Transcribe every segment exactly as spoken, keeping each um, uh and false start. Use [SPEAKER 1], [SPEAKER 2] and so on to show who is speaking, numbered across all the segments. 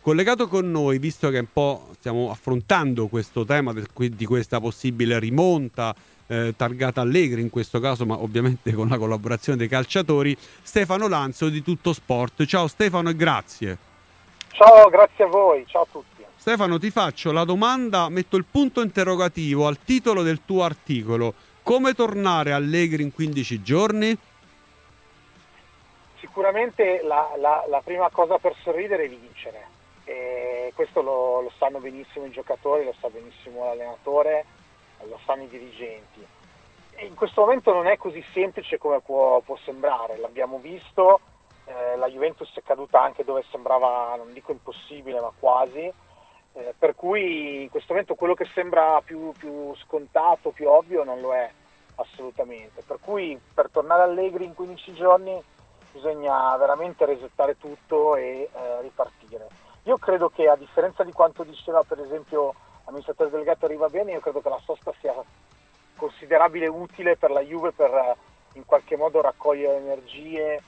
[SPEAKER 1] collegato con noi, visto che un po' stiamo affrontando questo tema del, di questa possibile rimonta eh, targata Allegri in questo caso, ma ovviamente con la collaborazione dei calciatori, Stefano Lanzo di Tutto Sport. Ciao Stefano e grazie.
[SPEAKER 2] Ciao, grazie a voi, ciao a tutti.
[SPEAKER 1] Stefano, ti faccio la domanda, metto il punto interrogativo al titolo del tuo articolo. Come tornare Allegri in quindici giorni?
[SPEAKER 2] Sicuramente la, la, la prima cosa per sorridere è vincere, e questo lo, lo sanno benissimo i giocatori, lo sa benissimo l'allenatore, lo sanno i dirigenti. E in questo momento non è così semplice come può, può sembrare, l'abbiamo visto, eh, la Juventus è caduta anche dove sembrava, non dico impossibile, ma quasi, eh, per cui in questo momento quello che sembra più, più scontato, più ovvio, non lo è assolutamente. Per cui per tornare Allegri in quindici giorni bisogna veramente resettare tutto e eh, ripartire. Io credo che, a differenza di quanto diceva per esempio l'amministratore delegato Arrivabene, io credo che la sosta sia considerabile utile per la Juve per eh, in qualche modo raccogliere energie,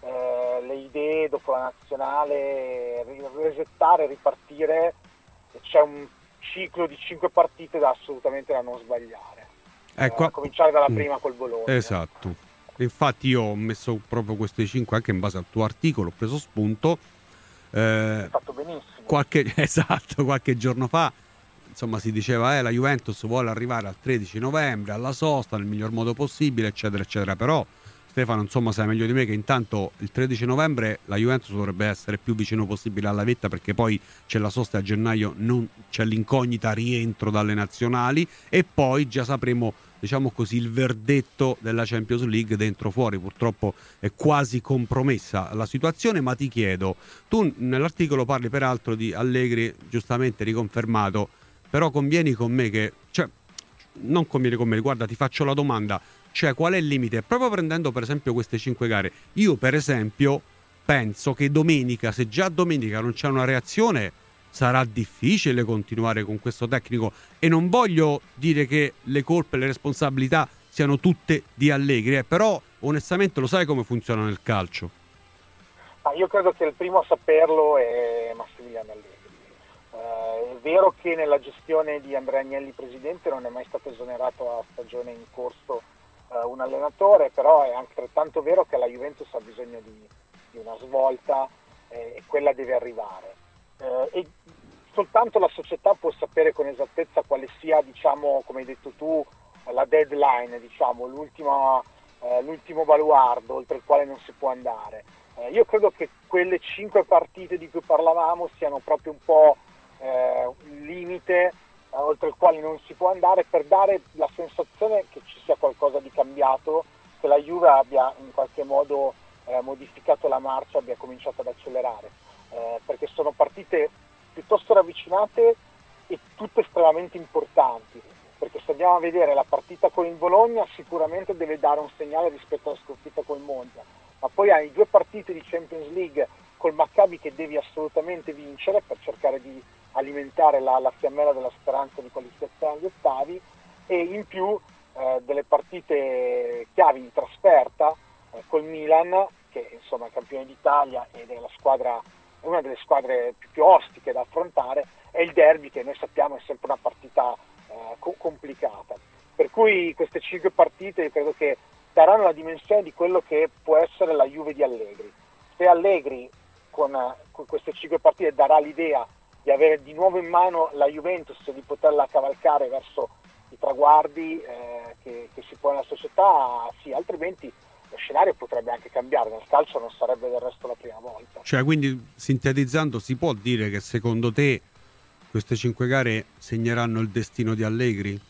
[SPEAKER 2] eh, le idee dopo la nazionale, resettare, ripartire. C'è un ciclo di cinque partite da assolutamente da non sbagliare,
[SPEAKER 1] Ecco,
[SPEAKER 2] eh, a cominciare dalla prima col Bologna.
[SPEAKER 1] Esatto. Infatti io ho messo proprio questi cinque anche in base al tuo articolo, ho preso spunto. Eh,
[SPEAKER 2] Hai fatto benissimo.
[SPEAKER 1] Qualche, esatto, qualche giorno fa insomma si diceva eh, la Juventus vuole arrivare al tredici novembre alla sosta nel miglior modo possibile, eccetera eccetera, però Stefano insomma sai meglio di me che intanto il tredici novembre la Juventus dovrebbe essere più vicino possibile alla vetta, perché poi c'è la sosta a gennaio, non c'è l'incognita rientro dalle nazionali e poi già sapremo, diciamo così, il verdetto della Champions League dentro fuori. Purtroppo è quasi compromessa la situazione, ma ti chiedo, tu nell'articolo parli peraltro di Allegri giustamente riconfermato, però convieni con me che, cioè non convieni con me, guarda ti faccio la domanda, cioè qual è il limite? Proprio prendendo per esempio queste cinque gare, io per esempio penso che domenica, se già domenica non c'è una reazione, sarà difficile continuare con questo tecnico, e non voglio dire che le colpe e le responsabilità siano tutte di Allegri, eh, però onestamente lo sai come funziona nel calcio.
[SPEAKER 2] Ah, io credo che il primo a saperlo è Massimiliano Allegri. Eh, è vero che nella gestione di Andrea Agnelli presidente non è mai stato esonerato a stagione in corso eh, un allenatore, però è anche altrettanto vero che la Juventus ha bisogno di, di una svolta eh, e quella deve arrivare. Eh, e soltanto la società può sapere con esattezza quale sia, diciamo, come hai detto tu, la deadline, diciamo, l'ultima, eh, l'ultimo baluardo oltre il quale non si può andare. Eh, io credo che quelle cinque partite di cui parlavamo siano proprio un po' eh, un limite eh, oltre il quale non si può andare, per dare la sensazione che ci sia qualcosa di cambiato, che la Juve abbia in qualche modo eh, modificato la marcia, abbia cominciato ad accelerare. Eh, perché sono partite piuttosto ravvicinate e tutte estremamente importanti, perché se andiamo a vedere la partita con il Bologna sicuramente deve dare un segnale rispetto alla sconfitta col Monza, ma poi hai due partite di Champions League col Maccabi che devi assolutamente vincere per cercare di alimentare la, la fiammella della speranza di qualificazione agli ottavi, e in più eh, delle partite chiavi in trasferta eh, col Milan, che insomma è campione d'Italia ed è la squadra, è una delle squadre più, più ostiche da affrontare, e il derby, che noi sappiamo è sempre una partita eh, co- complicata. Per cui queste cinque partite io credo che daranno la dimensione di quello che può essere la Juve di Allegri. Se Allegri con, con queste cinque partite darà l'idea di avere di nuovo in mano la Juventus e di poterla cavalcare verso i traguardi eh, che, che si può nella società, sì, altrimenti lo scenario potrebbe anche cambiare, nel calcio non sarebbe del resto la prima volta.
[SPEAKER 1] Cioè, quindi sintetizzando, si può dire che secondo te queste cinque gare segneranno il destino di Allegri?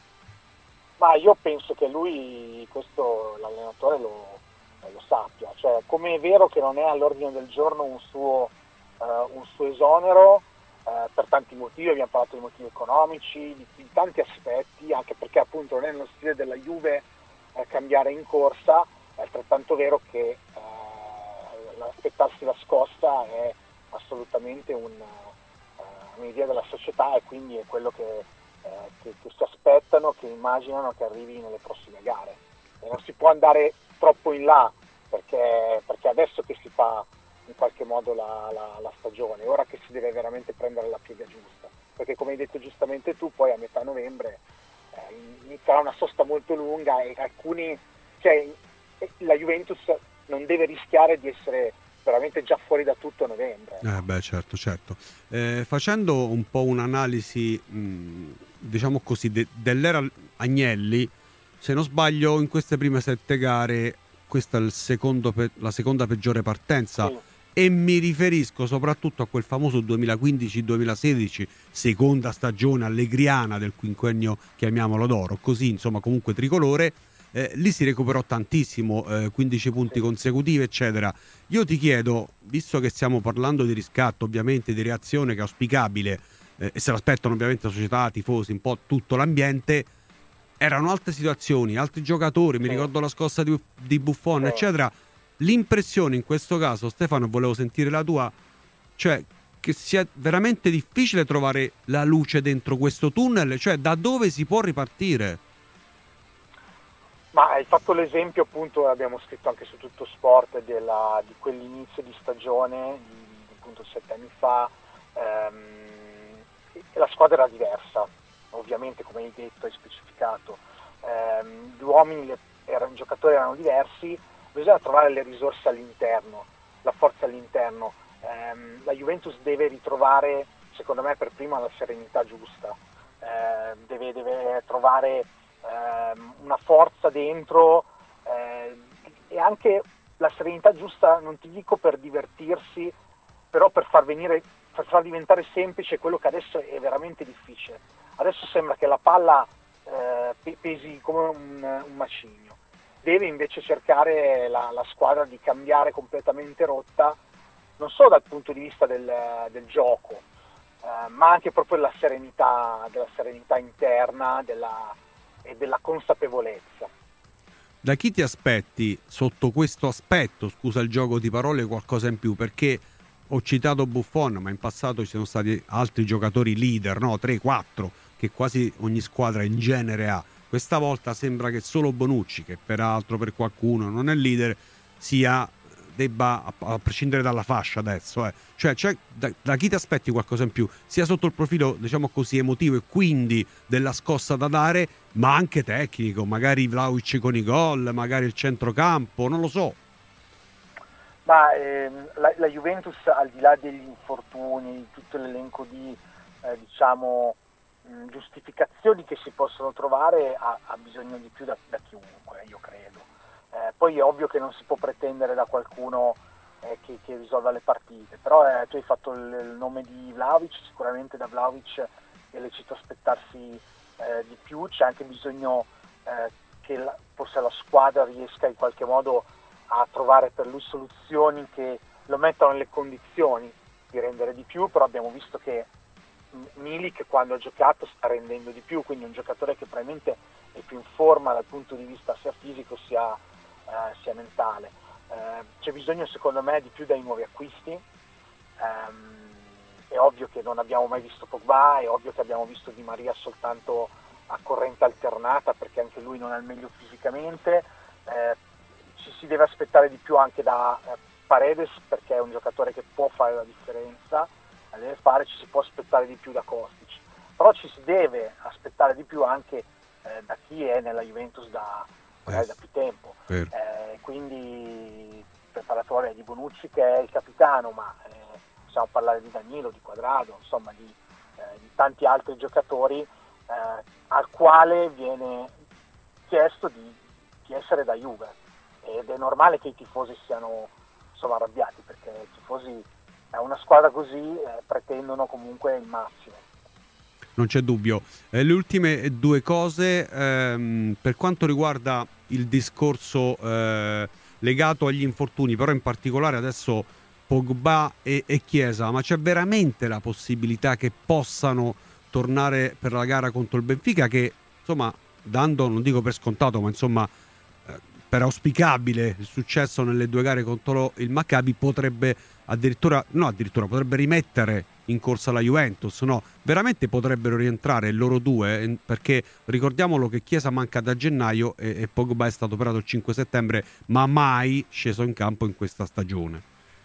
[SPEAKER 2] Ma io penso che lui, questo l'allenatore lo, lo sappia, cioè come è vero che non è all'ordine del giorno un suo, uh, un suo esonero, uh, per tanti motivi, abbiamo parlato di motivi economici, di, di tanti aspetti, anche perché appunto non è nello stile della Juve uh, cambiare in corsa, è altrettanto vero che uh, aspettarsi la scossa è assolutamente un, uh, un'idea della società, e quindi è quello che Eh, che, che si aspettano, che immaginano che arrivi nelle prossime gare, e non si può andare troppo in là perché, perché adesso che si fa in qualche modo la, la, la stagione, ora che si deve veramente prendere la piega giusta, perché come hai detto giustamente tu, poi a metà novembre eh, inizierà una sosta molto lunga e alcuni, cioè la Juventus non deve rischiare di essere veramente già fuori da tutto a novembre.
[SPEAKER 1] Eh beh, certo, certo. Eh, facendo un po' un'analisi, mh, diciamo così, de- dell'era Agnelli, se non sbaglio in queste prime sette gare questa è il secondo pe- la seconda peggiore partenza,
[SPEAKER 2] Sì.
[SPEAKER 1] E mi riferisco soprattutto a quel famoso duemilaquindici duemilasedici, seconda stagione allegriana del quinquennio, chiamiamolo d'oro, così insomma comunque tricolore. Eh, lì si recuperò tantissimo, eh, quindici punti
[SPEAKER 2] Sì.
[SPEAKER 1] consecutivi eccetera. Io ti chiedo, visto che stiamo parlando di riscatto, ovviamente di reazione che è auspicabile, eh, e se l'aspettano ovviamente la società, tifosi, un po' tutto l'ambiente, erano altre situazioni, altri giocatori, mi
[SPEAKER 2] Sì.
[SPEAKER 1] ricordo la scossa di, di Buffon,
[SPEAKER 2] Sì.
[SPEAKER 1] eccetera. L'impressione in questo caso, Stefano, volevo sentire la tua, cioè che sia veramente difficile trovare la luce dentro questo tunnel, cioè da dove si può ripartire?
[SPEAKER 2] Ma hai fatto l'esempio, appunto, abbiamo scritto anche su Tutto Sport, della, di quell'inizio di stagione, di, di appunto sette anni fa, ehm, la squadra era diversa, ovviamente come hai detto, hai specificato, ehm, gli uomini, le, erano, i giocatori erano diversi, bisogna trovare le risorse all'interno, la forza all'interno. Ehm, la Juventus deve ritrovare, secondo me, per prima la serenità giusta, ehm, deve, deve trovare ehm, una forza dentro eh, e anche la serenità giusta, non ti dico per divertirsi, però per far venire, per far diventare semplice quello che adesso è veramente difficile. Adesso sembra che la palla eh, pesi come un, un macigno. Deve invece cercare la, la squadra di cambiare completamente rotta, non solo dal punto di vista del, del gioco, eh, ma anche proprio della serenità, della serenità interna della, e della consapevolezza.
[SPEAKER 1] Da chi ti aspetti sotto questo aspetto, scusa il gioco di parole, qualcosa in più? Perché ho citato Buffon, ma in passato ci sono stati altri giocatori leader, no? tre quattro, che quasi ogni squadra in genere ha. Questa volta sembra che solo Bonucci, che peraltro per qualcuno non è leader, sia debba, a, a prescindere dalla fascia adesso, eh. cioè, cioè da, da chi ti aspetti qualcosa in più, sia sotto il profilo, diciamo così, emotivo e quindi della scossa da dare, ma anche tecnico, magari Vlahovic con i gol, magari il centrocampo, non lo so.
[SPEAKER 2] Ma ehm, la, la Juventus, al di là degli infortuni, tutto l'elenco di eh, diciamo mh, giustificazioni che si possono trovare, ha, ha bisogno di più da, da chiunque, io credo. Eh, poi è ovvio che non si può pretendere da qualcuno eh, che, che risolva le partite, però eh, tu hai fatto il, il nome di Vlahovic, sicuramente da Vlahovic è lecito aspettarsi eh, di più, c'è anche bisogno eh, che la, forse la squadra riesca in qualche modo a trovare per lui soluzioni che lo mettano nelle condizioni di rendere di più, però abbiamo visto che Milik quando ha giocato sta rendendo di più, quindi un giocatore che probabilmente è più in forma dal punto di vista sia fisico sia, eh, sia mentale. Eh, c'è bisogno secondo me di più dai nuovi acquisti, ehm, è ovvio che non abbiamo mai visto Pogba, è ovvio che abbiamo visto Di Maria soltanto a corrente alternata perché anche lui non è al meglio fisicamente, eh, ci si deve aspettare di più anche da eh, Paredes perché è un giocatore che può fare la differenza, la deve fare, ci si può aspettare di più da Kostic, però ci si deve aspettare di più anche eh, da chi è nella Juventus da, magari da più tempo, eh, quindi preparatore di Bonucci che è il capitano, ma eh, possiamo parlare di Danilo, di Quadrado, insomma di, eh, di tanti altri giocatori eh, al quale viene chiesto di, di essere da Juve. Ed è normale che i tifosi siano insomma arrabbiati perché i tifosi a una squadra così eh, pretendono comunque il massimo.
[SPEAKER 1] Non c'è dubbio. Eh, le ultime due cose ehm, per quanto riguarda il discorso eh, legato agli infortuni, però in particolare adesso Pogba e, e Chiesa, ma c'è veramente la possibilità che possano tornare per la gara contro il Benfica che insomma dando, non dico per scontato, ma insomma per auspicabile il successo nelle due gare contro il Maccabi potrebbe addirittura, no addirittura potrebbe rimettere in corsa la Juventus, no? Veramente potrebbero rientrare loro due, perché ricordiamolo che Chiesa manca da gennaio e, e Pogba è stato operato il cinque settembre, ma mai sceso in campo in questa stagione.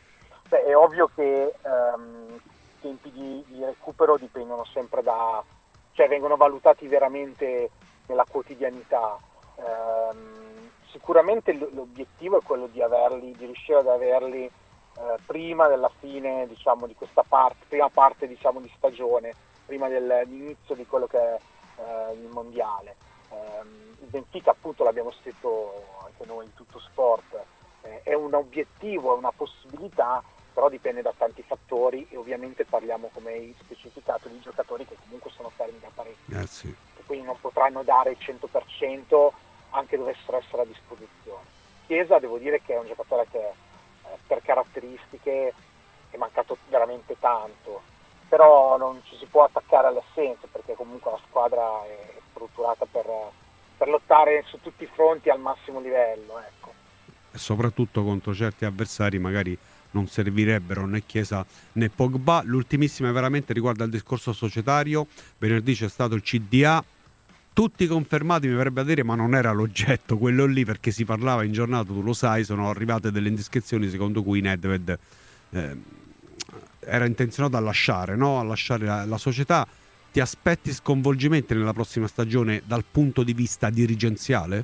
[SPEAKER 2] Beh, è ovvio che ehm, i tempi di, di recupero dipendono sempre da, cioè vengono valutati veramente nella quotidianità. Ehm, sicuramente l- l'obiettivo è quello di averli, di riuscire ad averli eh, prima della fine, diciamo, di questa parte, prima parte, diciamo, di stagione, prima dell'inizio di quello che è eh, il mondiale. Ehm, il Benfica, appunto, l'abbiamo scritto anche noi in Tutto Sport, eh, è un obiettivo, è una possibilità, però dipende da tanti fattori e ovviamente parliamo, come hai specificato, di giocatori che comunque sono fermi da parecchio,
[SPEAKER 1] Eh sì.
[SPEAKER 2] e quindi non potranno dare il cento per cento anche dovessero essere a disposizione. Chiesa, devo dire che è un giocatore che eh, per caratteristiche è mancato veramente tanto, però non ci si può attaccare alle assenze, perché comunque la squadra è strutturata per, per lottare su tutti i fronti al massimo livello, ecco.
[SPEAKER 1] E soprattutto contro certi avversari magari non servirebbero né Chiesa né Pogba. L'ultimissima veramente riguarda il discorso societario. Venerdì c'è stato il C D A, tutti confermati, mi verrebbe a dire, ma non era l'oggetto quello lì, perché si parlava in giornata, tu lo sai, sono arrivate delle indiscrezioni secondo cui Nedved eh, era intenzionato a lasciare, no? a lasciare la, la società. Ti aspetti sconvolgimenti nella prossima stagione dal punto di vista dirigenziale?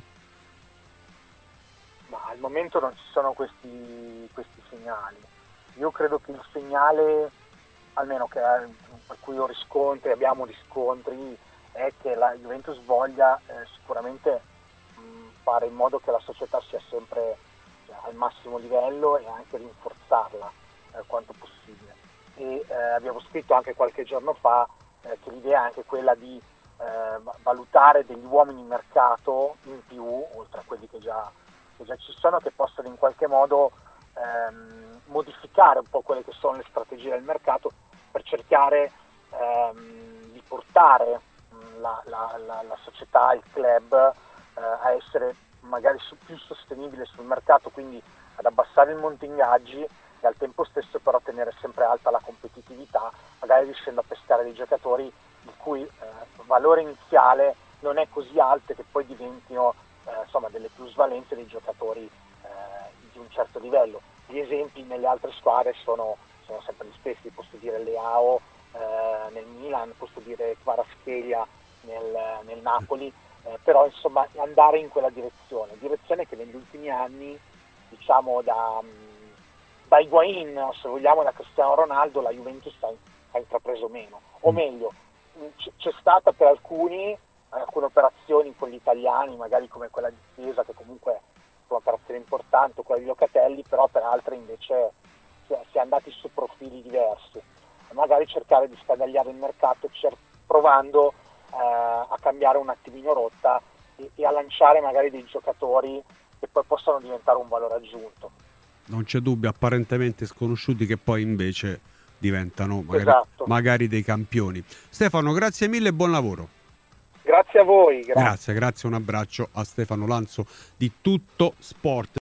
[SPEAKER 2] Ma al momento non ci sono questi, questi segnali. Io credo che il segnale, almeno che, per cui ho riscontri, abbiamo riscontri, è che la Juventus voglia eh, sicuramente mh, fare in modo che la società sia sempre cioè, al massimo livello e anche rinforzarla eh, quanto possibile. E eh, abbiamo scritto anche qualche giorno fa eh, che l'idea è anche quella di eh, valutare degli uomini in mercato in più, oltre a quelli che già, che già ci sono, che possano in qualche modo ehm, modificare un po' quelle che sono le strategie del mercato per cercare ehm, di portare La, la, la, la società, il club eh, a essere magari su, più sostenibile sul mercato, quindi ad abbassare il monte ingaggi e al tempo stesso però tenere sempre alta la competitività, magari riuscendo a pescare dei giocatori il cui eh, valore iniziale non è così alto e che poi diventino eh, insomma delle plusvalenze dei giocatori eh, di un certo livello. Gli esempi nelle altre squadre sono, sono sempre gli stessi, posso dire Leao eh, nel Milan, posso dire Kvaratskhelia Nel, nel Napoli, eh, però insomma andare in quella direzione, direzione che negli ultimi anni, diciamo da, da Higuain, se vogliamo, da Cristiano Ronaldo, la Juventus ha, ha intrapreso meno, o meglio, c- c'è stata per alcuni alcune operazioni con gli italiani, magari come quella di Chiesa, che comunque è un'operazione importante, quella di Locatelli, però per altri invece si è, si è andati su profili diversi, e magari cercare di scadagliare il mercato cer- provando a cambiare un attimino rotta e, e a lanciare magari dei giocatori che poi possano diventare un valore aggiunto.
[SPEAKER 1] Non c'è dubbio, apparentemente sconosciuti che poi invece diventano magari,
[SPEAKER 2] esatto.
[SPEAKER 1] magari dei campioni. Stefano, grazie mille e buon lavoro.
[SPEAKER 2] Grazie a voi. Grazie,
[SPEAKER 1] grazie, grazie, un abbraccio a Stefano Lanzo di Tutto Sport.